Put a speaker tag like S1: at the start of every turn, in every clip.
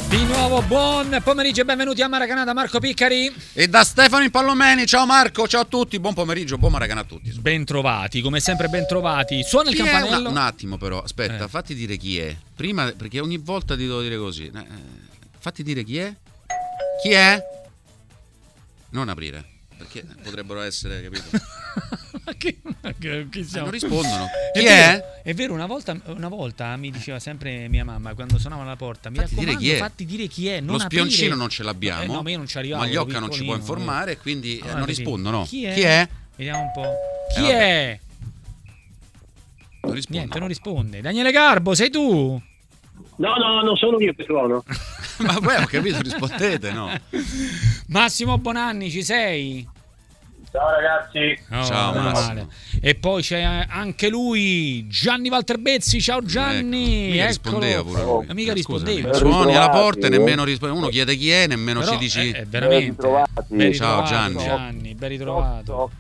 S1: Di nuovo buon pomeriggio e benvenuti a Maracanã da Marco Piccari
S2: e da Stefano Impallomeni. Ciao Marco, ciao a tutti, buon pomeriggio, buon Maracanã a tutti.
S1: Bentrovati, come sempre bentrovati. Suona il
S2: Chi
S1: campanello.
S2: Un attimo però, aspetta, fatti dire chi è. Prima, perché ogni volta ti devo dire così. Fatti dire chi è. Chi è? Non aprire, perché potrebbero essere, capito?
S1: Ma chi siamo?
S2: Non rispondono. Chi è?
S1: È vero, una volta mi diceva sempre mia mamma quando suonava alla porta, mi
S2: fatti
S1: raccomando,
S2: dire chi è.
S1: fatti dire chi è, non
S2: lo spioncino
S1: aprire.
S2: non ce l'abbiamo.
S1: No, ma io non ci arrivavo.
S2: Magliocca non ci può informare, quindi non rispondono.
S1: Chi è?
S2: Chi è?
S1: Vediamo un po'. Chi è?
S2: Non risponde.
S1: Niente, non risponde. Daniele Garbo, sei tu?
S3: No, non sono io che suono.
S2: Ma poi ho capito, rispondete, no?
S1: Massimo Bonanni, ci sei?
S3: Ciao ragazzi.
S1: Oh,
S2: ciao Massimo.
S1: E poi c'è anche lui, Gianni Valterbezzi. Ciao Gianni.
S2: Mica rispondeva pure lui.
S1: Mica rispondeva.
S2: Suoni alla porta e nemmeno risponde. Uno chiede chi è, nemmeno
S1: però,
S2: ci dici.
S1: Veramente.
S2: Ciao Gianni.
S1: Gianni, ben ritrovato.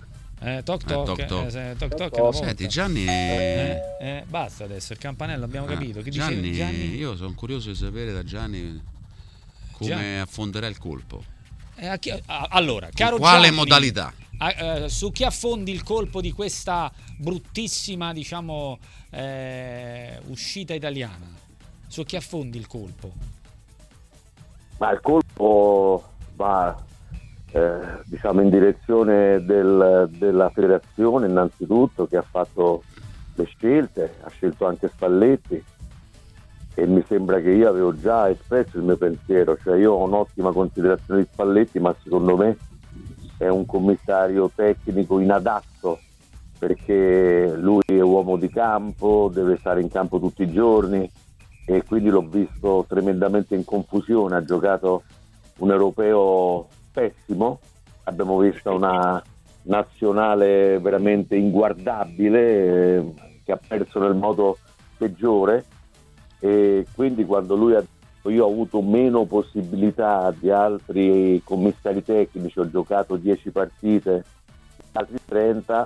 S1: Toc.
S2: Senti Gianni,
S1: basta adesso il campanello, abbiamo capito. Chi
S2: Gianni,
S1: dice Gianni?
S2: Io sono curioso di sapere da Gianni come affonderà il colpo.
S1: Allora, caro
S2: quale
S1: Gianni,
S2: modalità?
S1: Su chi affondi il colpo di questa bruttissima, diciamo, uscita italiana? Su chi affondi il colpo?
S4: Ma il colpo va diciamo in direzione della federazione innanzitutto, che ha fatto le scelte, ha scelto anche Spalletti, e mi sembra che io avevo già espresso il mio pensiero, cioè io ho un'ottima considerazione di Spalletti, ma secondo me è un commissario tecnico inadatto, perché lui è uomo di campo, deve stare in campo tutti i giorni, e quindi l'ho visto tremendamente in confusione. Ha giocato un europeo pessimo, abbiamo visto una nazionale veramente inguardabile, che ha perso nel modo peggiore, e quindi quando lui ha detto io ho avuto meno possibilità di altri commissari tecnici, ho giocato 10 partite, altri 30,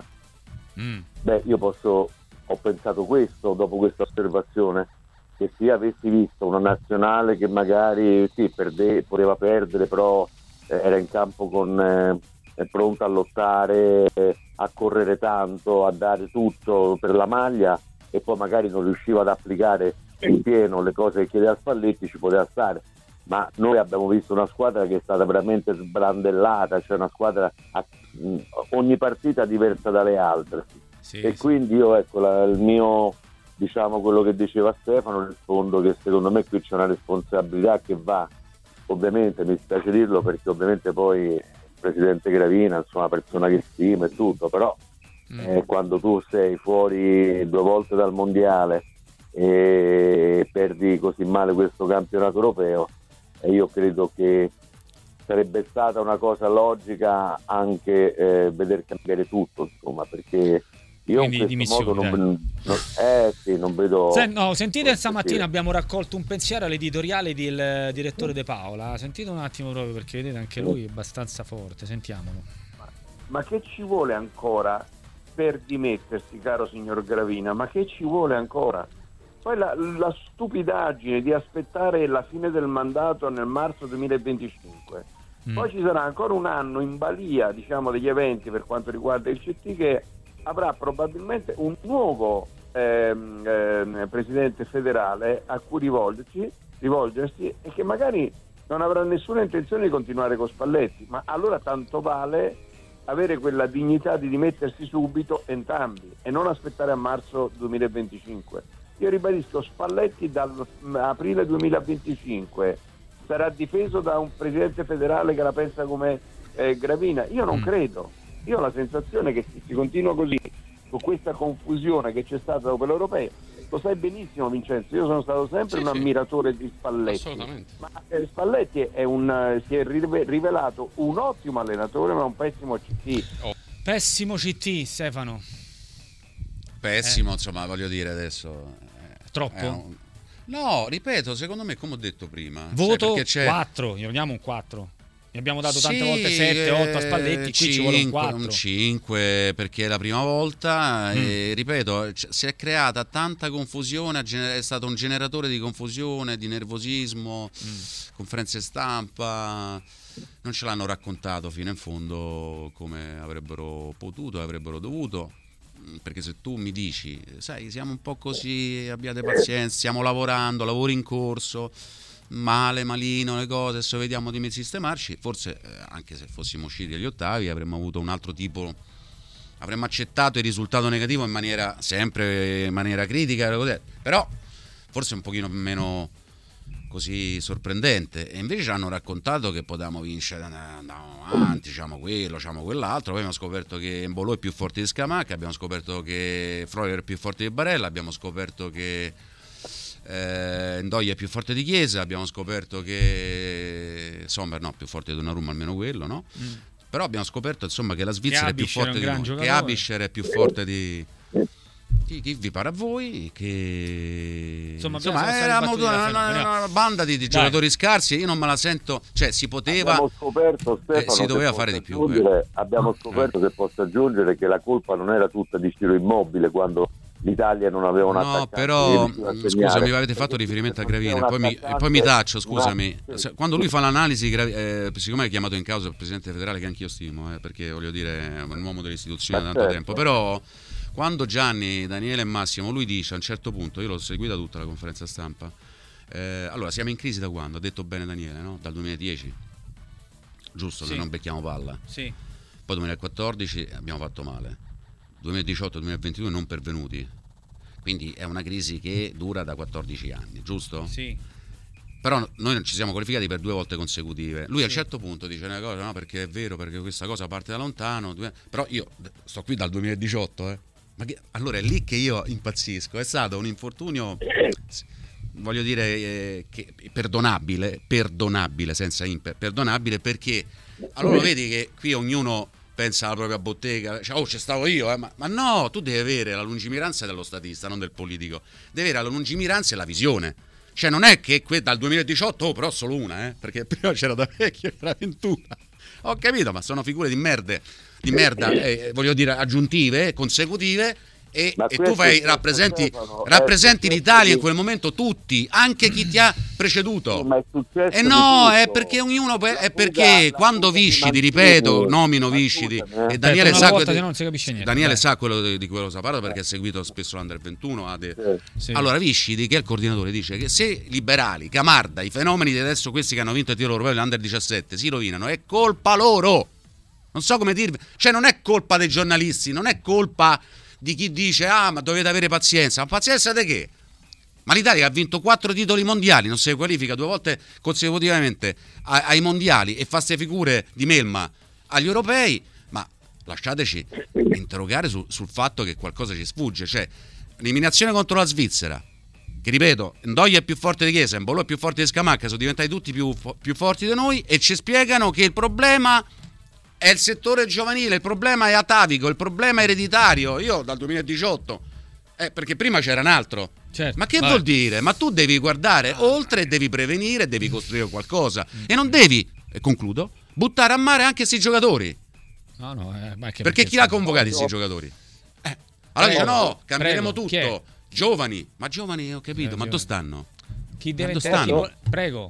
S4: ho pensato questo dopo questa osservazione, che se avessi visto una nazionale che magari poteva perdere, però era in campo pronta a lottare, a correre tanto, a dare tutto per la maglia, e poi magari non riusciva ad applicare in pieno le cose che chiedeva Spalletti, ci poteva stare. Ma noi abbiamo visto una squadra che è stata veramente sbrandellata, cioè una squadra ogni partita diversa dalle altre, quindi io il mio, diciamo, quello che diceva Stefano, rispondo che secondo me qui c'è una responsabilità che va, ovviamente mi spiace dirlo, perché ovviamente poi il presidente Gravina è una persona che stimo e tutto, però quando tu sei fuori 2 volte dal mondiale e perdi così male questo campionato europeo, io credo che sarebbe stata una cosa logica anche veder cambiare tutto, insomma, perché io in questo modo non vedo.
S1: Sentite, stamattina abbiamo raccolto un pensiero all'editoriale del direttore De Paola. Sentite un attimo, proprio perché vedete anche lui è abbastanza forte. Sentiamolo.
S3: Ma che ci vuole ancora per dimettersi, caro signor Gravina? Ma che ci vuole ancora? Poi la stupidaggine di aspettare la fine del mandato nel marzo 2025. Poi ci sarà ancora un anno in balia, diciamo, degli eventi per quanto riguarda il CT, che avrà probabilmente un nuovo presidente federale a cui rivolgersi, e che magari non avrà nessuna intenzione di continuare con Spalletti. Ma allora tanto vale avere quella dignità di dimettersi subito entrambi e non aspettare a marzo 2025. Io ribadisco, Spalletti dall'aprile 2025 sarà difeso da un presidente federale che la pensa come Gravina? Io non credo. Io ho la sensazione che se si continua così, con questa confusione che c'è stata dopo l'Europeo, lo sai benissimo Vincenzo, io sono stato sempre un ammiratore di Spalletti.
S2: Assolutamente.
S3: Ma Spalletti si è rivelato un ottimo allenatore, ma un pessimo CT.
S1: Pessimo CT, Stefano.
S2: Pessimo, insomma, voglio dire adesso.
S1: Troppo?
S2: No, ripeto, secondo me, come ho detto prima,
S1: voto 4, gli diamo un 4. Ne abbiamo dato tante volte 7, 8 a Spalletti, qui 5, ci vuole un 4.
S2: Un 5 perché è la prima volta, e ripeto, si è creata tanta confusione, è stato un generatore di confusione, di nervosismo, conferenze stampa non ce l'hanno raccontato fino in fondo come avrebbero potuto e avrebbero dovuto, perché se tu mi dici, sai, siamo un po' così, abbiate pazienza, stiamo lavorando, lavori in corso, malino le cose, adesso vediamo di sistemarci, forse anche se fossimo usciti agli ottavi avremmo avuto un altro tipo, avremmo accettato il risultato negativo in maniera critica, però forse un pochino meno così sorprendente, e invece ci hanno raccontato che potevamo vincere, andavamo avanti, diciamo quello, diciamo quell'altro. Poi abbiamo scoperto che Embolo è più forte di Scamacca, abbiamo scoperto che Freuler è più forte di Barella, abbiamo scoperto che Ndoye è più forte di Chiesa, abbiamo scoperto che Sommer più forte di Donnarumma, almeno quello, no? Però abbiamo scoperto insomma che la Svizzera è più forte di noi, che Abischer è più forte di chi vi pare a voi, che insomma eravamo una banda di giocatori scarsi, io non me la sento, cioè si poteva,
S4: abbiamo scoperto, Stefano,
S2: si doveva fare di più,
S4: abbiamo scoperto che posso aggiungere che la colpa non era tutta di Ciro Immobile quando l'Italia non aveva un attaccante.
S2: No, però scusami, avete fatto riferimento a Gravina, poi mi taccio, scusami. Quando lui fa l'analisi, siccome è chiamato in causa il presidente federale, che anch'io stimo, perché voglio dire è un uomo delle istituzioni da tanto tempo, però quando Gianni, Daniele e Massimo, lui dice a un certo punto, io l'ho seguita tutta la conferenza stampa, allora siamo in crisi da quando? Ha detto bene Daniele, no? Dal 2010, giusto, che non becchiamo palla,
S1: sì.
S2: Poi 2014 abbiamo fatto male, 2018-2022 non pervenuti, quindi è una crisi che dura da 14 anni, giusto?
S1: Sì.
S2: Però noi non ci siamo qualificati per 2 volte consecutive. Lui a un certo punto dice una cosa, no, perché è vero, perché questa cosa parte da lontano, però io sto qui dal 2018, allora è lì che io impazzisco. È stato un infortunio, voglio dire, che perdonabile senza perdonabile, perché allora vedi che qui ognuno pensa alla propria bottega, cioè, c'è stavo io, ma no, tu devi avere la lungimiranza dello statista, non del politico, devi avere la lungimiranza e la visione, cioè non è che dal 2018 però solo una, perché prima c'era da vecchio, era 21, ho capito, ma sono figure di merda, voglio dire aggiuntive, consecutive, e tu rappresenti l'Italia in quel momento, tutti, anche chi ti ha preceduto, e no, è perché ognuno è perché quando Viscidi, ripeto, nomino Viscidi, e Daniele sa Daniele sa quello di quello parla, perché ha seguito spesso l'Under 21, sì. Allora Viscidi, che è il coordinatore, dice che se liberali, Camarda, i fenomeni di adesso, questi che hanno vinto il titolo europeo dell'Under 17 si rovinano, è colpa loro, non so come dirvi, cioè non è colpa dei giornalisti, non è colpa di chi dice ma dovete avere pazienza, ma pazienza di che? Ma l'Italia ha vinto 4 titoli mondiali, non si qualifica 2 volte consecutivamente ai mondiali e fa ste figure di melma agli europei, ma lasciateci interrogare sul fatto che qualcosa ci sfugge, cioè l'eliminazione contro la Svizzera, che ripeto, Ndoye è più forte di Chiesa, Embolo è più forte di Scamacca, sono diventati tutti più forti di noi, e ci spiegano che il problema è il settore giovanile, il problema è atavico, il problema è ereditario. Io dal 2018, perché prima c'era un altro. Certo, ma che vuol dire? Ma tu devi guardare oltre, devi prevenire, devi costruire qualcosa, e non devi, e concludo, buttare a mare anche questi giocatori. Perché chi l'ha convocati questi giocatori? Allora dice no, cambieremo tutto. Giovani, ma giovani ho capito, ma dove stanno?
S1: Chi deve stanno? Prego.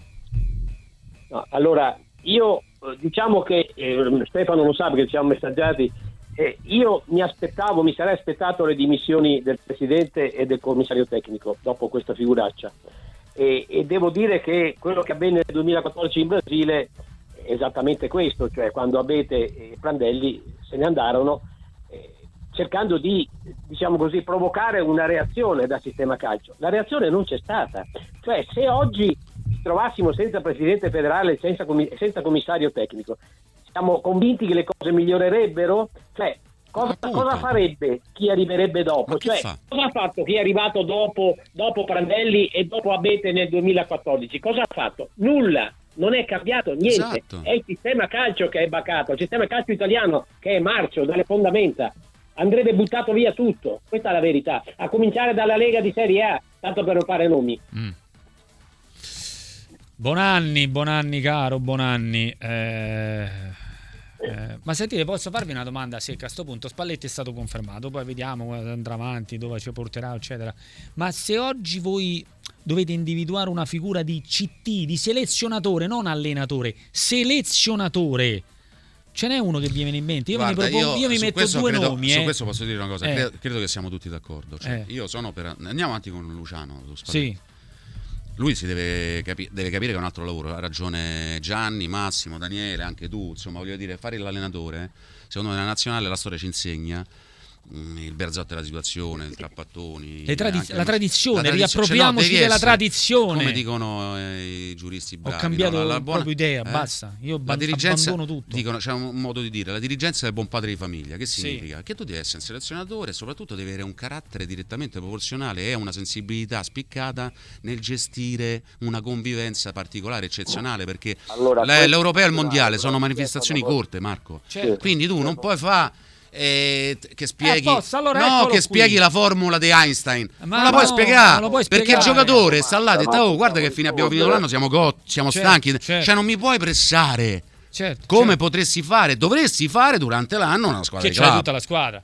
S5: No, allora, io diciamo che Stefano lo sa perché ci siamo messaggiati, io mi sarei aspettato le dimissioni del presidente e del commissario tecnico dopo questa figuraccia, e devo dire che quello che avvenne nel 2014 in Brasile è esattamente questo, cioè quando Abete e Prandelli se ne andarono cercando di, diciamo così, provocare una reazione dal sistema calcio. La reazione non c'è stata, cioè se oggi trovassimo senza presidente federale, senza commissario tecnico, siamo convinti che le cose migliorerebbero? Cioè, cosa farebbe chi arriverebbe dopo? Cioè, cosa ha fatto chi è arrivato dopo Prandelli e dopo Abete nel 2014? Cosa ha fatto? Nulla, non è cambiato niente. Esatto. È il sistema calcio che è bacato, il sistema calcio italiano che è marcio dalle fondamenta. Andrebbe buttato via tutto, questa è la verità, a cominciare dalla Lega di Serie A, tanto per non fare nomi.
S1: Bonanni caro Bonanni, ma sentite, posso farvi una domanda secca? A sto punto Spalletti è stato confermato, poi vediamo come andrà avanti, dove ci porterà eccetera, ma se oggi voi dovete individuare una figura di CT, di selezionatore, non allenatore, selezionatore. Ce n'è uno che vi viene in mente? Io mi metto due nomi.
S2: Su questo posso dire una cosa, credo che siamo tutti d'accordo. Cioè, io sono per... Andiamo avanti con Luciano.
S1: Sì.
S2: Lui si deve capire che è un altro lavoro. Ha ragione Gianni, Massimo, Daniele, anche tu. Insomma, voglio dire, fare l'allenatore, secondo me nella nazionale la storia ci insegna. Il Berzotto della situazione, il Trappattoni,
S1: la tradizione, riappropriamoci della tradizione,
S2: come dicono i giuristi bravi.
S1: Ho cambiato proprio idea, basta, io abbandono tutto.
S2: Dicono, c'è un modo di dire, la dirigenza è il buon padre di famiglia. Che significa? Che tu devi essere un selezionatore e soprattutto devi avere un carattere direttamente proporzionale e una sensibilità spiccata nel gestire una convivenza particolare, eccezionale, perché l'europeo e il mondiale sono manifestazioni corte, Marco.
S1: Certo.
S2: Quindi tu non puoi fare che spieghi
S1: spieghi
S2: la formula di Einstein, non la puoi spiegare, perché il giocatore sta là e dice guarda che abbiamo finito l'anno, siamo stanchi, cioè non mi puoi pressare. Come potresti fare, dovresti fare durante l'anno una squadra
S1: che c'è tutta la squadra.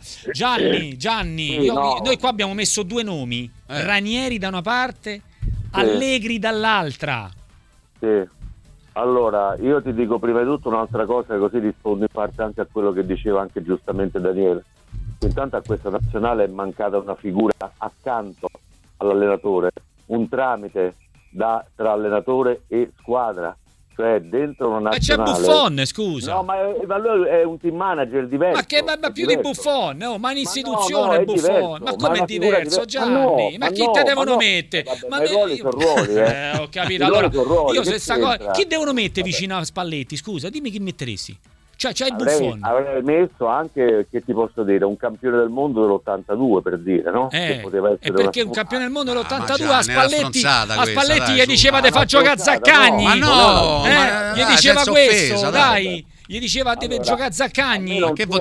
S1: Gianni, noi qua abbiamo messo due nomi, Ranieri da una parte, Allegri dall'altra.
S4: Sì. Allora, io ti dico prima di tutto un'altra cosa, così rispondo in parte anche a quello che diceva anche giustamente Daniele. Intanto a questa nazionale è mancata una figura accanto all'allenatore, un tramite tra allenatore e squadra, cioè dentro una nazionale.
S1: Ma c'è Buffon, scusa.
S4: No, ma lui è un team manager diverso.
S1: Ma più diverso. Di Buffon, no, ma un'istituzione no, Buffon. Ma come è diverso, Gianni? Ma chi te devono mettere?
S4: Ma i ruoli sono ruoli,
S1: ho capito. Allora, io se sta cosa, chi devono mettere vicino a Spalletti? Scusa, dimmi chi metteresti. Cioè, c'è il Buffon.
S4: Avrei messo anche, che ti posso dire, un campione del mondo dell'82, per dire, no? Che poteva essere
S1: perché un campione del mondo dell'82 a Spalletti gli diceva te fa giocare Zaccagni.
S2: Ma no,
S1: gli diceva questo, dai. Gli diceva deve giocare Zaccagni.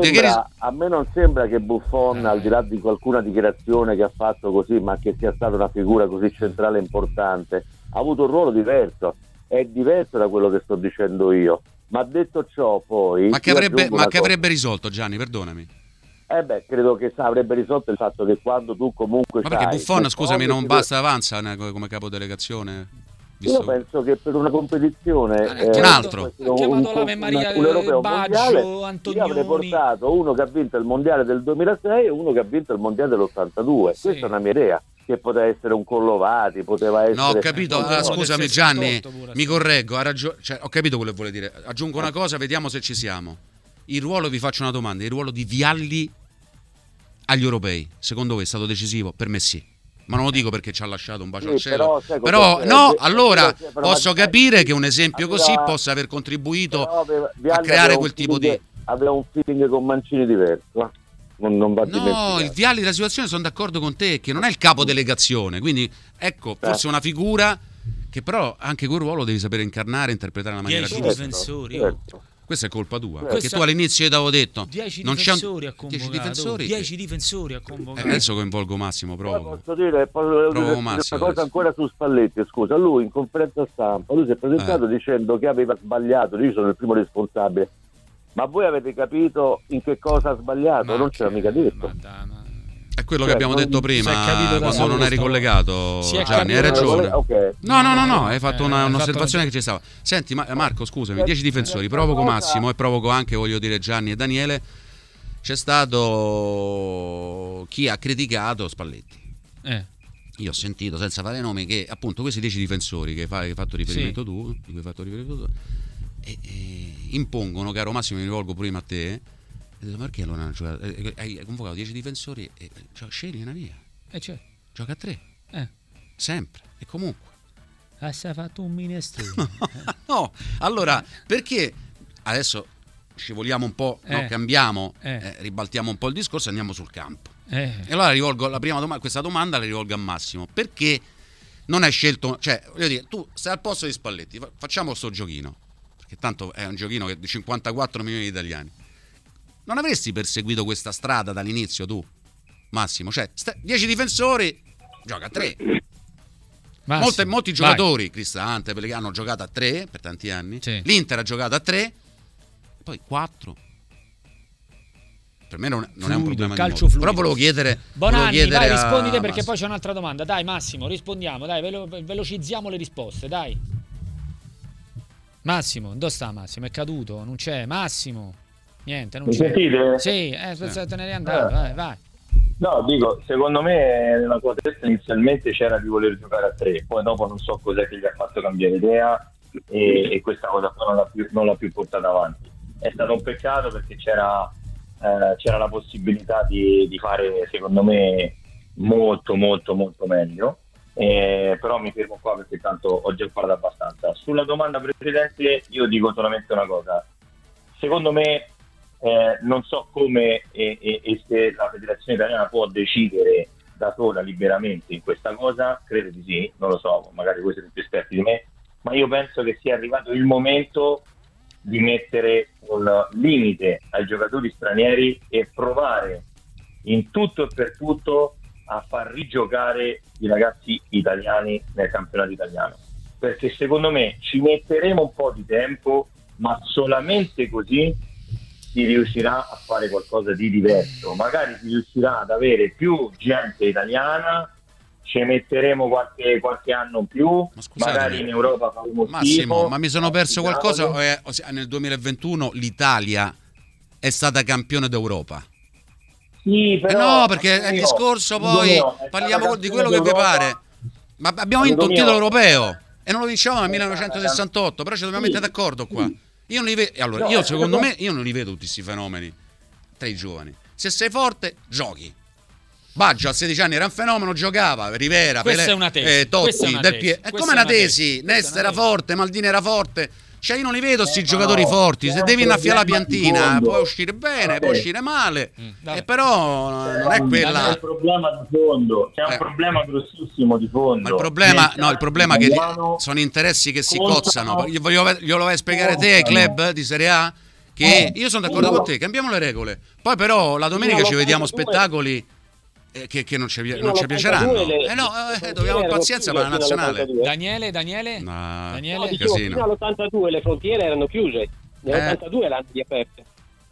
S4: A me non sembra che Buffon, al di là di qualcuna dichiarazione che ha fatto così, ma che sia stata una figura così centrale e importante, ha avuto un ruolo diverso. È diverso da quello che sto dicendo io. Ma detto ciò, poi...
S2: Ma che avrebbe risolto, Gianni, perdonami?
S4: Credo che avrebbe risolto il fatto che quando tu comunque...
S2: Ma perché Buffon, scusami, non basta avanza come capodelegazione?
S4: Io penso che per una competizione...
S2: un altro.
S1: Ha chiamato l'Ave Maria Baggio, Antonioni...
S4: Io avrei portato uno che ha vinto il mondiale del 2006 e uno che ha vinto il mondiale dell'82. Sì. Questa è una mia idea. Che poteva essere un Collovati, poteva essere...
S2: No, ho capito, scusami Gianni, mi correggo, ha ragione, cioè, ho capito quello che vuole dire. Aggiungo una cosa, vediamo se ci siamo. Il ruolo, vi faccio una domanda, il ruolo di Vialli agli europei, secondo voi è stato decisivo? Per me sì. Ma non lo dico perché ci ha lasciato un bacio al cielo. Però no, allora posso capire che un esempio così possa aver contribuito a creare quel tipo di...
S4: Aveva un feeling con Mancini diverso. Non va
S2: no, il Vialli della situazione sono d'accordo con te, che non è il capo delegazione, quindi ecco, forse una figura che però anche quel ruolo devi sapere incarnare, interpretare in una maniera
S1: 10 difensori.
S2: Questa è colpa tua, perché tu all'inizio ti avevo detto
S1: 10
S2: non
S1: difensori a convocato. 10 difensori a convocato.
S2: Adesso coinvolgo Massimo,
S4: posso dire una cosa ancora su Spalletti, scusa, lui in conferenza stampa lui si è presentato dicendo che aveva sbagliato, io sono il primo responsabile. Ma voi avete capito in che cosa ha sbagliato? Non c'era mica detto.
S2: È quello che abbiamo detto prima quando non eri collegato, Gianni, hai ragione.
S4: Okay.
S2: No, hai fatto un'osservazione che ci stava. Senti, Marco, scusami, 10 difensori, provoco Massimo e provoco anche, voglio dire, Gianni e Daniele. C'è stato chi ha criticato Spalletti. Io ho sentito, senza fare nomi, che appunto questi 10 difensori che hai fatto riferimento tu, di cui hai fatto riferimento tu, impongono, caro Massimo, mi rivolgo prima a te, perché allora non giocato? Hai convocato 10 difensori e scegli una via.
S1: Certo.
S2: Gioca a 3. Sempre e comunque.
S1: Si è fatto un minestrone.
S2: No, allora, perché adesso scivoliamo un po', no? Cambiamo, ribaltiamo un po' il discorso e andiamo sul campo. E allora rivolgo la prima domanda, questa domanda la rivolgo a Massimo. Perché non hai scelto, cioè, voglio dire, tu stai al posto di Spalletti, facciamo sto giochino. Che tanto è un giochino che di 54 milioni di italiani. Non avresti perseguito questa strada dall'inizio tu, Massimo? Cioè, 10 difensori, gioca a 3. Molti giocatori, Cristante, Pellegrini, hanno giocato a 3 per tanti anni. Sì. L'Inter ha giocato a 3, poi 4. per me non è un problema di
S1: calcio
S2: molto.
S1: fluido.
S2: Però volevo chiedere
S1: Bonanni, vai,
S2: a
S1: rispondi te perché
S2: Massimo.
S1: poi c'è un'altra domanda. Dai Massimo, rispondiamo, dai, velocizziamo le risposte, dai. Massimo, dove sta Massimo? È caduto, non c'è. Massimo, niente, non
S5: Mi
S1: c'è.
S5: sentite?
S1: Sì, te ne eri andato, vai.
S5: No, dico, secondo me nella tua testa inizialmente c'era di voler giocare a 3, poi dopo non so cos'è che gli ha fatto cambiare idea e questa cosa qua non l'ha più portata avanti. È stato un peccato perché c'era la possibilità di fare, secondo me, molto molto molto meglio, però mi fermo qua perché tanto ho già parlato abbastanza. Sulla domanda precedente io dico solamente una cosa: secondo me non so come e se la Federazione Italiana può decidere da sola liberamente in questa cosa, credo di sì, non lo so, magari voi siete più esperti di me, ma io penso che sia arrivato il momento di mettere un limite ai giocatori stranieri e provare in tutto e per tutto a far rigiocare i ragazzi italiani nel campionato italiano, perché secondo me ci metteremo un po' di tempo, ma solamente così si riuscirà a fare qualcosa di diverso, magari si riuscirà ad avere più gente italiana, ci metteremo qualche anno in più, magari in Europa faremo
S2: Massimo,
S5: schifo.
S2: ma mi sono perso qualcosa? Nel 2021 l'Italia è stata campione d'Europa.
S5: Sì, però,
S2: no, perché è il discorso poi parliamo di quello che vi pare. Ma abbiamo vinto un titolo europeo e non lo vincevamo nel 1968, però ci dobbiamo mettere d'accordo qua. Io non li vedo, allora, secondo me io non li vedo tutti questi fenomeni tra i giovani. Se sei forte, giochi. Baggio a 16 anni era un fenomeno, giocava, Rivera,
S1: Questa
S2: Pelé,
S1: è una tesi.
S2: Totti, Del Piero. È come una tesi, Nesta era forte, Maldini era forte. Cioè io non li vedo questi giocatori forti. Se devi innaffiare la piantina puoi uscire bene, puoi uscire male, però non è quella.
S5: C'è un problema di fondo, c'è un problema grossissimo di fondo.
S2: Ma il problema è che sono interessi che si cozzano. Glielo vai a spiegare te ai club di Serie A? Che io sono d'accordo con te, cambiamo le regole. Poi però la domenica ci vediamo spettacoli che non ci piaceranno. Dobbiamo avere pazienza per la nazionale.
S1: Daniele?
S2: No,
S5: dicevo, fino all'82 le frontiere erano chiuse, nell'82 l'hanno riaperte.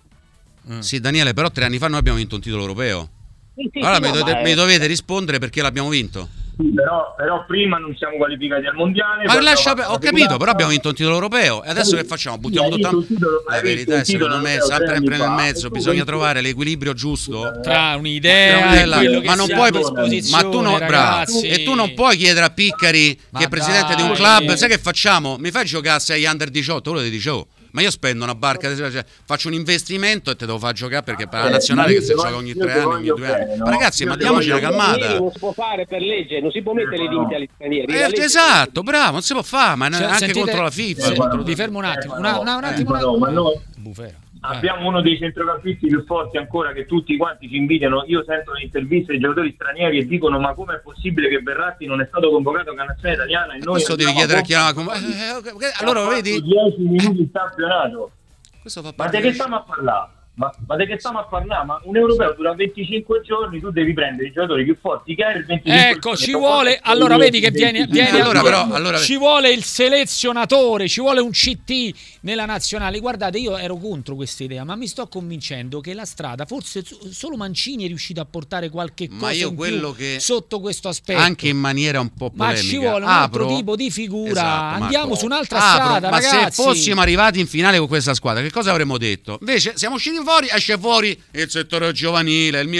S2: Sì, Daniele, però 3 anni fa noi abbiamo vinto un titolo europeo.
S5: Sì,
S2: allora mi dovete rispondere perché l'abbiamo vinto.
S5: Sì, però prima non siamo qualificati al mondiale.
S2: Ma ho capito, però abbiamo vinto un titolo europeo e adesso che facciamo? Buttiamo tutto. La verità è, secondo me, sempre nel mezzo bisogna trovare l'equilibrio giusto
S1: tra un'idea e quello che
S2: ma non puoi, ma tu non, bravo, e tu non puoi chiedere a Piccari che è presidente di un club, sai che facciamo? Mi fai giocare a 6 under 18, quello ti dicevo. Ma io spendo una barca, faccio un investimento e te devo far giocare perché per la nazionale che si gioca ogni 3 anni, ogni 2 anni. Ma ragazzi, ma diamoci una calmata.
S5: Non si può fare per legge, non si può mettere i limiti agli stranieri.
S2: Esatto, bravo, non si può fare, ma anche
S1: sentite,
S2: contro la FIFA.
S1: Vi fermo un attimo, un
S5: attimo. Ma noi
S1: Bufera.
S5: Abbiamo uno dei centrocampisti più forti ancora che tutti quanti ci invidiano. Io sento le interviste dei giocatori stranieri e dicono: ma com'è possibile che Verratti non è stato convocato con la nazionale italiana? E noi
S2: questo devi chiedere a chi ha allora vedi
S5: 10 minuti in campionato.
S2: Questo fa
S5: Ma di che stiamo a parlare? Ma di che stiamo a parlare? Ma un europeo dura 25 giorni, tu devi prendere i giocatori più forti che hai il 25
S1: ecco, ci vuole, allora vedi che viene
S2: allora,
S1: ci vuole il selezionatore, ci vuole un CT nella nazionale. Guardate, io ero contro questa idea, ma mi sto convincendo che la strada, forse solo Mancini è riuscito a portare qualche cosa in più sotto questo aspetto,
S2: anche in maniera un po' polemica.
S1: Ma ci vuole un altro tipo di figura,
S2: esatto,
S1: andiamo su un'altra strada,
S2: ma
S1: ragazzi.
S2: se fossimo arrivati in finale con questa squadra, che cosa avremmo detto? Invece siamo usciti fuori, esce fuori il settore giovanile, il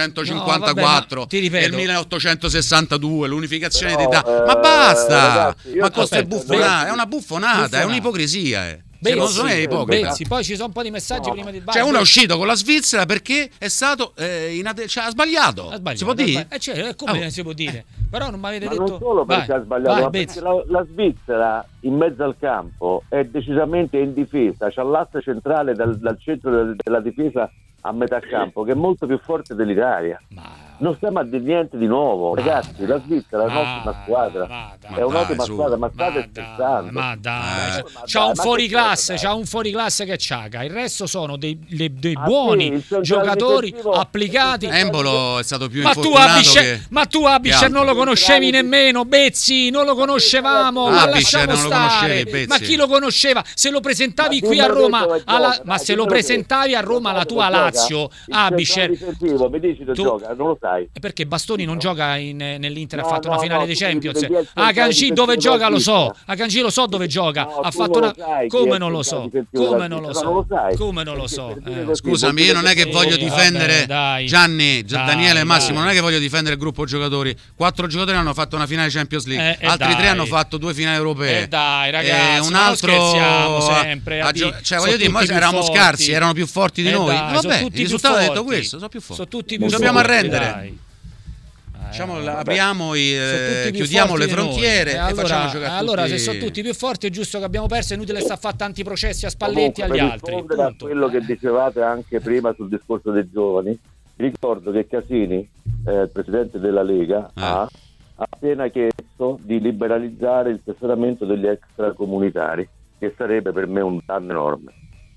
S2: 1954, il 1862, l'unificazione d'Italia. Ma basta! Ragazzi, ma questa è una buffonata, è un'ipocrisia. Secondo me è ipocrita.
S1: Poi ci sono un po' di messaggi prima di
S2: cioè uno è uscito con la Svizzera perché è stato ha sbagliato. Si può dire?
S1: Come si può dire? Però non mi avete detto.
S4: Non solo perché ha sbagliato, ma perché la Svizzera in mezzo al campo è decisamente in difesa, c'ha l'asse centrale dal centro della difesa a metà campo che è molto più forte dell'Italia.
S1: Ma
S4: non stiamo a dire niente di nuovo, ragazzi. La Svizzera è un'ottima squadra, è un'ottima squadra, ma state scherzando.
S1: Ma dai, c'ha un fuoriclasse che Xhaka, il resto sono dei buoni giocatori applicati.
S2: Embolo è stato più infortunato
S1: ma tu Abisher non lo conoscevi nemmeno, Bezzi, non lo conoscevamo, ma lasciamo stare. Ma chi lo conosceva? Se lo presentavi qui a Roma, ma se lo presentavi a Roma la tua Lazio, Abisher,
S4: mi dici che gioca, non lo sai.
S1: Perché Bastoni non gioca nell'Inter, ha fatto una finale dei Champions. Akanji dove gioca lo so, Akanji lo so dove gioca, ha fatto una... Come non lo so?
S2: Scusami, io non è che voglio difendere Gianni, Daniele e Massimo, non è che voglio difendere il gruppo giocatori. 4 giocatori hanno fatto una finale Champions League, altri 3 hanno fatto 2 finali europee.
S1: Dai ragazzi,
S2: un altro
S1: scherziamo sempre.
S2: Cioè voglio dire, eravamo scarsi, erano più forti di noi. Vabbè, il risultato ha detto questo, sono più forti. Non dobbiamo arrendere. Diciamo, apriamo chiudiamo le frontiere e facciamo giocare
S1: allora se sono tutti più forti è giusto che abbiamo perso, è inutile sta a fare tanti processi a Spalletti e agli altri.
S4: A quello che dicevate anche prima sul discorso dei giovani, ricordo che Casini, il presidente della Lega, ha appena chiesto di liberalizzare il tesseramento degli extracomunitari, che sarebbe per me un danno enorme.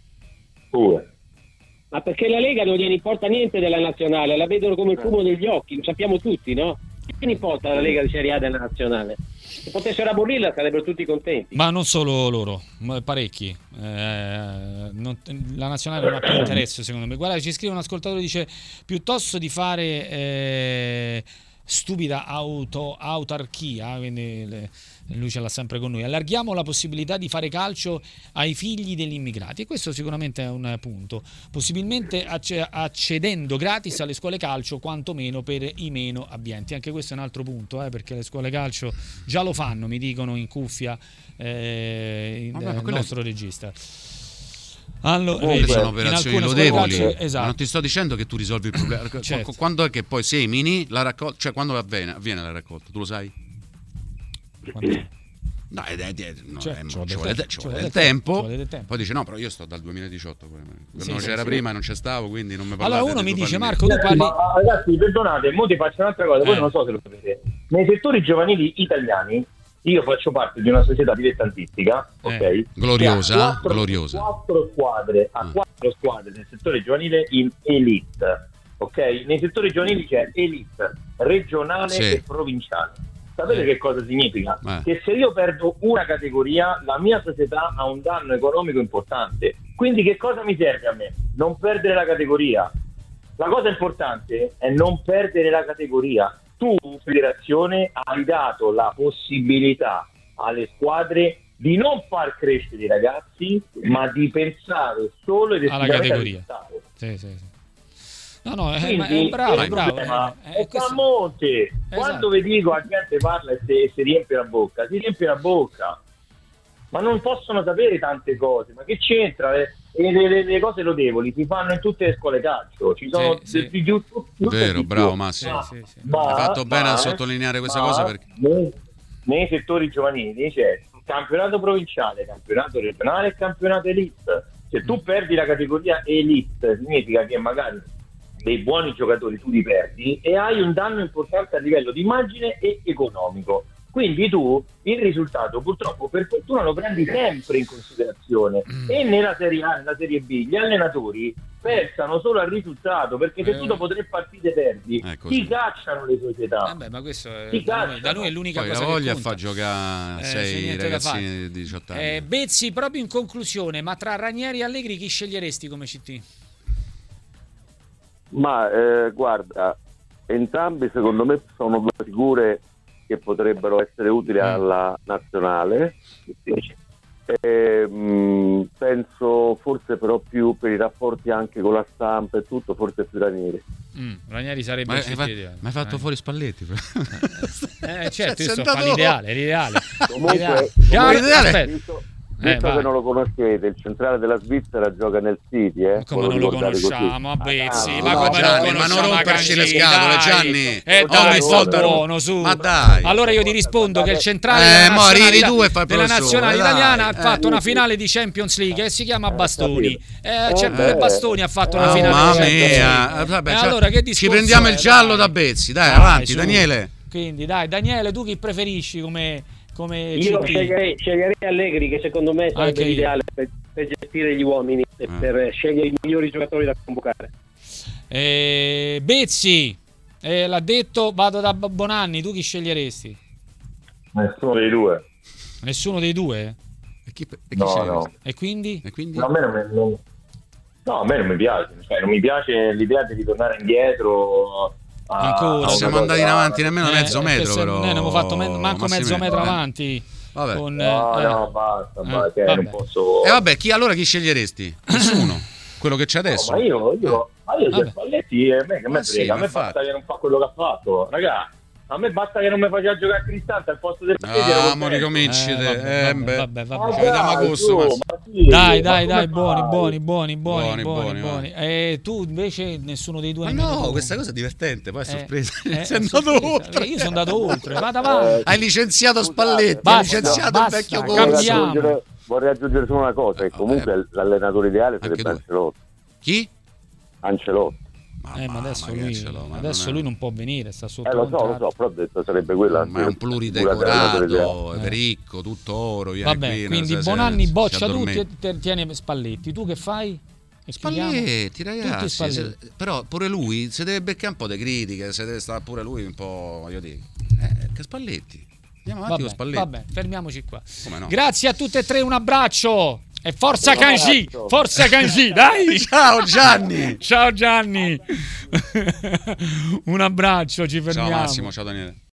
S5: Ma perché la Lega non gliene importa niente della nazionale, la vedono come il fumo degli occhi, lo sappiamo tutti, no? Che ne importa la Lega di Serie A della nazionale? Se potessero abolirla sarebbero tutti contenti.
S1: Ma non solo loro, parecchi. La nazionale non ha più interesse, secondo me. Guarda, ci scrive un ascoltatore, dice: piuttosto di fare stupida autarchia, quindi lui ce l'ha sempre con noi, allarghiamo la possibilità di fare calcio ai figli degli immigrati, e questo sicuramente è un punto, possibilmente accedendo gratis alle scuole calcio, quantomeno per i meno abbienti. Anche questo è un altro punto, perché le scuole calcio già lo fanno, mi dicono in cuffia il nostro regista.
S2: Allora, sono operazioni lodevoli,
S1: esatto.
S2: Ma non ti sto dicendo che tu risolvi il problema. Certo. Quando è che poi semini la raccolta, cioè quando avviene la raccolta, tu lo sai? No, ci vuole tempo. Poi dice no, però io sto dal 2018, non c'era prima, non c'è stavo, quindi non mi parlate.
S1: Allora uno mi dice: Marco, tu parli.
S5: Ma ragazzi, perdonate, mo ti faccio un'altra cosa, voi non so se lo sapete. Nei settori giovanili italiani, io faccio parte di una società dilettantistica, ok?
S2: Gloriosa.
S5: 4 squadre nel settore giovanile in elite, ok? Nei settori giovanili c'è elite regionale e provinciale. Sapete che cosa significa? Che se io perdo una categoria, la mia società ha un danno economico importante. Quindi che cosa mi serve a me? Non perdere la categoria. La cosa importante è non perdere la categoria. Tu, federazione, hai dato la possibilità alle squadre di non far crescere i ragazzi, ma di pensare solo ed esclusivamente al risultato.
S1: Sì. No, è bravo.
S5: È Monte. Quando vi dico, la gente parla e si riempie la bocca, ma non possono sapere tante cose. Ma che c'entra? Le cose lodevoli si fanno in tutte le scuole calcio. Ci sono
S2: vero, bravo Massimo. Hai fatto bene a sottolineare questa cosa, perché
S5: nei settori giovanili c'è campionato provinciale, campionato regionale e campionato elite. Se tu perdi la categoria elite, significa che magari dei buoni giocatori tu li perdi e hai un danno importante a livello di immagine e economico. Quindi tu il risultato purtroppo, per fortuna, lo prendi sempre in considerazione. E nella Serie A, nella Serie B, gli allenatori pensano solo al risultato, perché se tu dopo 3 partite perdi, ti cacciano le società.
S1: Ma questo da noi è l'unica cosa che
S2: voglia fa giocare 6 ragazzini di 18 anni.
S1: Bezzi, proprio in conclusione, ma tra Ranieri e Allegri chi sceglieresti come CT?
S4: Ma guarda, entrambi secondo me sono 2 figure che potrebbero essere utili alla nazionale. Penso forse però più per i rapporti anche con la stampa e tutto, forse più Ranieri.
S1: Ranieri sarebbe
S2: ma hai fatto fuori Spalletti.
S1: Certo, io sto fa l'ideale.
S4: Comunque,
S1: l'ideale.
S4: Detto che non lo conoscete, il centrale della Svizzera gioca nel City,
S1: come non lo conosciamo, Bezzi,
S2: ma non romperci le scatole, Gianni.
S1: Dai, sto buono, su.
S2: Ma dai.
S1: Allora io ti rispondo che il centrale della nazionale italiana ha fatto una finale di Champions League e si chiama Bastoni. Pure Bastoni ha fatto una finale di Champions League. Allora che discorso?
S2: Ci prendiamo il giallo da Bezzi, dai, avanti, Daniele.
S1: Quindi dai, Daniele, tu chi preferisci come
S5: io sceglierei Allegri, che secondo me sarebbe l'ideale per gestire gli uomini e per scegliere i migliori giocatori da convocare.
S1: Bezzi l'ha detto, vado da Bonanni, tu chi sceglieresti?
S6: Nessuno dei due.
S1: Nessuno dei due?
S6: No.
S1: E quindi?
S6: No, a me non mi piace, cioè, non mi piace l'idea di ritornare indietro.
S1: Ancora
S2: siamo andati in avanti nemmeno mezzo metro, però
S1: noi ne abbiamo fatto manco mezzo metro avanti.
S2: Vabbè.
S6: Basta, non posso.
S2: Vabbè, chi sceglieresti? Nessuno. Quello che c'è adesso.
S6: No, ma io Spalletti, a me frega, a me basta che non fa quello che ha fatto, ragazzi. A me basta che non mi faccia giocare a Cristante al posto del Piedi.
S2: Ma ricominci
S1: vabbè. Dai, buoni. E tu invece nessuno dei due.
S2: Ma no, questa cosa è divertente, poi è sorpresa. Sei andato oltre.
S1: Io sono andato oltre, vado avanti.
S2: Hai licenziato Spalletti, hai licenziato il vecchio
S1: cambiamo.
S4: Vorrei aggiungere solo una cosa, che comunque l'allenatore ideale sarebbe Ancelotti.
S2: Chi?
S4: Ancelotti.
S1: Ma adesso lui non può venire, sta sotto
S4: lo so, però ho detto sarebbe quella.
S2: Ma è un pluridecorato, è ricco, tutto oro.
S1: Vabbè, quindi Bonanni boccia tutti e tiene Spalletti. Tu che fai?
S2: Spalletti, ragazzi. Però pure lui si deve beccare un po' di critiche, se deve stare pure lui un po', voglio dire. Che Spalletti. Andiamo avanti con Spalletti.
S1: Vabbè, fermiamoci qua.
S2: No?
S1: Grazie a tutte e tre, un abbraccio. E forza Kanji, dai.
S2: Ciao Gianni.
S1: Un abbraccio, ci fermiamo.
S2: Ciao Massimo, ciao Daniele.